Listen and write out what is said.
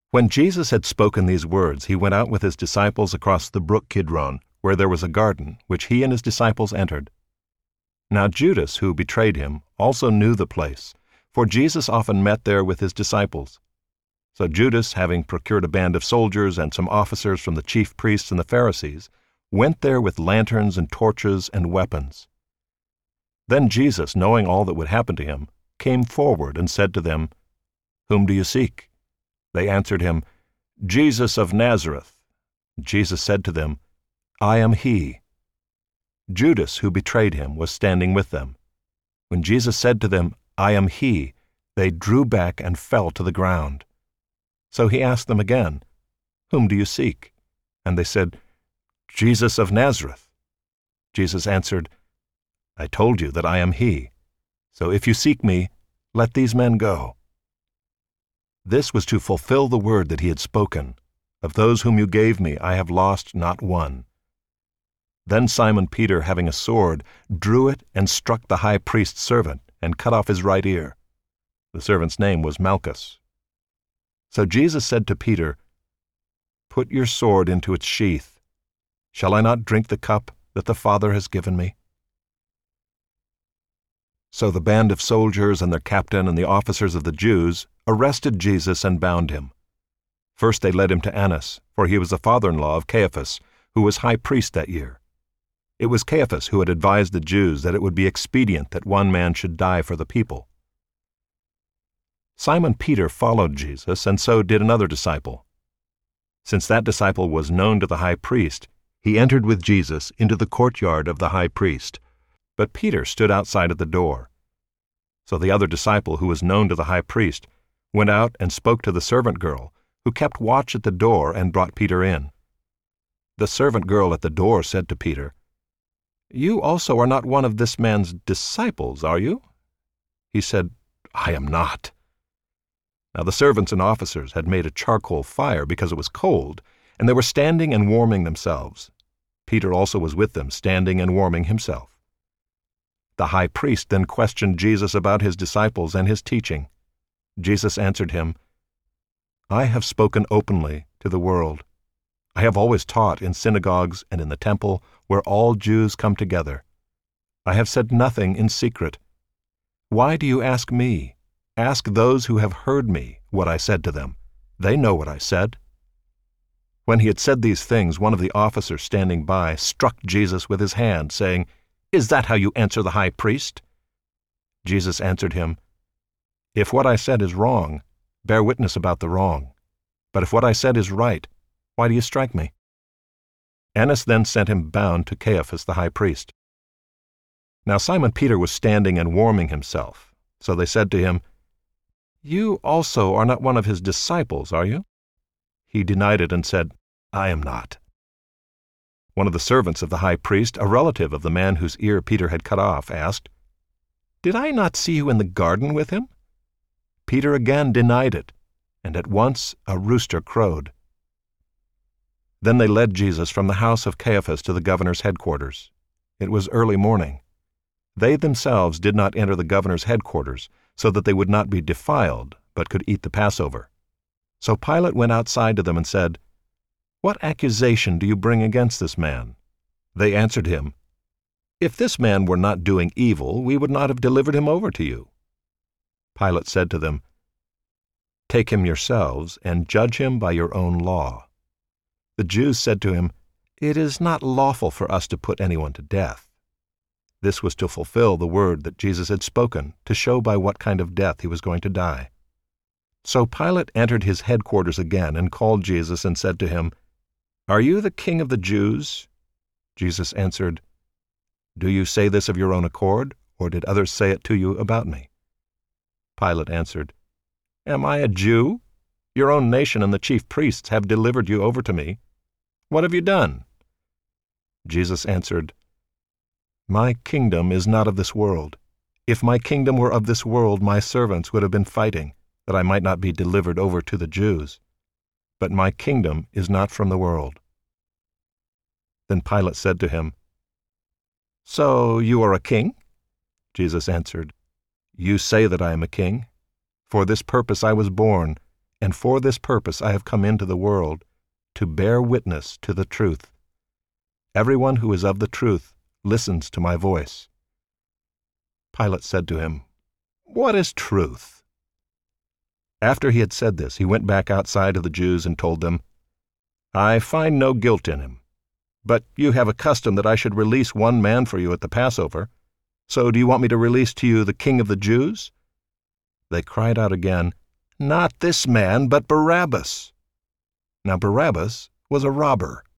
When Jesus had spoken these words, he went out with his disciples across the brook Kidron, where there was a garden, which he and his disciples entered. Now Judas, who betrayed him, also knew the place, for Jesus often met there with his disciples. So Judas, having procured a band of soldiers and some officers from the chief priests and the Pharisees, went there with lanterns and torches and weapons. Then Jesus, knowing all that would happen to him, came forward and said to them, "Whom do you seek?" They answered him, "Jesus of Nazareth." Jesus said to them, "I am he." Judas, who betrayed him, was standing with them. When Jesus said to them, "I am he," they drew back and fell to the ground. So he asked them again, "Whom do you seek?" And they said, "Jesus of Nazareth." Jesus answered, "I told you that I am he. So if you seek me, let these men go." This was to fulfill the word that he had spoken, "Of those whom you gave me, I have lost not one." Then Simon Peter, having a sword, drew it and struck the high priest's servant and cut off his right ear. The servant's name was Malchus. So Jesus said to Peter, "Put your sword into its sheath. Shall I not drink the cup that the Father has given me?" So the band of soldiers and their captain and the officers of the Jews arrested Jesus and bound him. First they led him to Annas, for he was the father-in-law of Caiaphas, who was high priest that year. It was Caiaphas who had advised the Jews that it would be expedient that one man should die for the people. Simon Peter followed Jesus, and so did another disciple. Since that disciple was known to the high priest, he entered with Jesus into the courtyard of the high priest, but Peter stood outside at the door. So the other disciple, who was known to the high priest, went out and spoke to the servant girl, who kept watch at the door, and brought Peter in. The servant girl at the door said to Peter, "You also are not one of this man's disciples, are you?" He said, "I am not." Now the servants and officers had made a charcoal fire because it was cold, and they were standing and warming themselves. Peter also was with them, standing and warming himself. The high priest then questioned Jesus about his disciples and his teaching. Jesus answered him, "I have spoken openly to the world. I have always taught in synagogues and in the temple, where all Jews come together. I have said nothing in secret. Why do you ask me? Ask those who have heard me what I said to them. They know what I said." When he had said these things, one of the officers standing by struck Jesus with his hand, saying, "Is that how you answer the high priest?" Jesus answered him, "If what I said is wrong, bear witness about the wrong. But if what I said is right, why do you strike me?" Annas then sent him bound to Caiaphas the high priest. Now Simon Peter was standing and warming himself. So they said to him, "You also are not one of his disciples, are you?" He denied it and said, "I am not." One of the servants of the high priest, a relative of the man whose ear Peter had cut off, asked, "Did I not see you in the garden with him?" Peter again denied it, and at once a rooster crowed. Then they led Jesus from the house of Caiaphas to the governor's headquarters. It was early morning. They themselves did not enter the governor's headquarters, so that they would not be defiled, but could eat the Passover. So Pilate went outside to them and said, "What accusation do you bring against this man?" They answered him, "If this man were not doing evil, we would not have delivered him over to you." Pilate said to them, "Take him yourselves, and judge him by your own law." The Jews said to him, "It is not lawful for us to put anyone to death." This was to fulfill the word that Jesus had spoken, to show by what kind of death he was going to die. So Pilate entered his headquarters again and called Jesus and said to him, "Are you the king of the Jews?" Jesus answered, "Do you say this of your own accord, or did others say it to you about me?" Pilate answered, "Am I a Jew? Your own nation and the chief priests have delivered you over to me. What have you done?" Jesus answered, "My kingdom is not of this world. If my kingdom were of this world, my servants would have been fighting, that I might not be delivered over to the Jews. But my kingdom is not from the world." Then Pilate said to him, "So you are a king?" Jesus answered, "You say that I am a king. For this purpose I was born, and for this purpose I have come into the world, to bear witness to the truth. Everyone who is of the truth listens to my voice." Pilate said to him, "What is truth?" After he had said this, he went back outside of the Jews and told them, "I find no guilt in him. But you have a custom that I should release one man for you at the Passover. So do you want me to release to you the King of the Jews?" They cried out again, "Not this man, but Barabbas." Now Barabbas was a robber.